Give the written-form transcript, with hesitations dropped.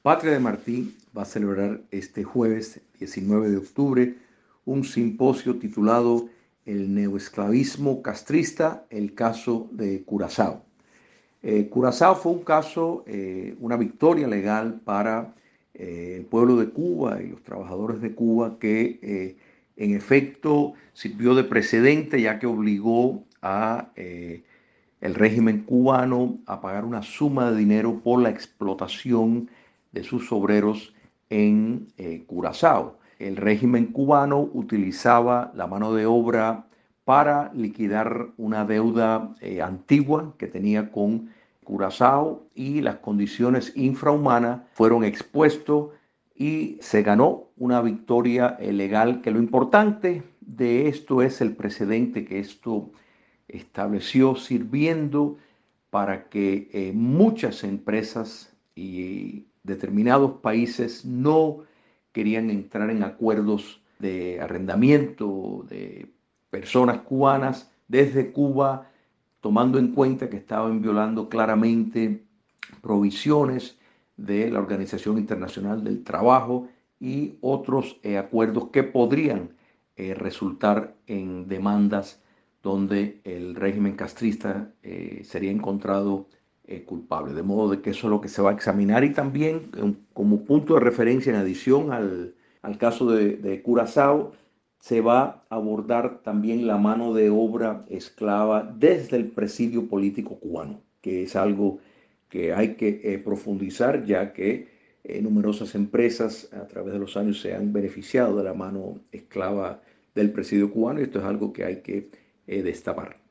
Patria de Martí va a celebrar este jueves 19 de octubre un simposio titulado El neoesclavismo castrista, el caso de Curazao. Curazao fue un caso, una victoria legal para el pueblo de Cuba y los trabajadores de Cuba que en efecto sirvió de precedente ya que obligó a el régimen cubano a pagar una suma de dinero por la explotación de sus obreros en Curazao. El régimen cubano utilizaba la mano de obra para liquidar una deuda antigua que tenía con Curazao y las condiciones infrahumanas fueron expuestos y se ganó una victoria legal que lo importante de esto es el precedente que esto estableció sirviendo para que muchas empresas y determinados países no querían entrar en acuerdos de arrendamiento de personas cubanas desde Cuba, tomando en cuenta que estaban violando claramente provisiones de la Organización Internacional del Trabajo y otros acuerdos que podrían resultar en demandas donde el régimen castrista sería encontrado culpable. De modo de que eso es lo que se va a examinar y también como punto de referencia en adición al caso de Curazao, se va a abordar también la mano de obra esclava desde el presidio político cubano, que es algo que hay que profundizar ya que numerosas empresas a través de los años se han beneficiado de la mano esclava del presidio cubano y esto es algo que hay que destapar.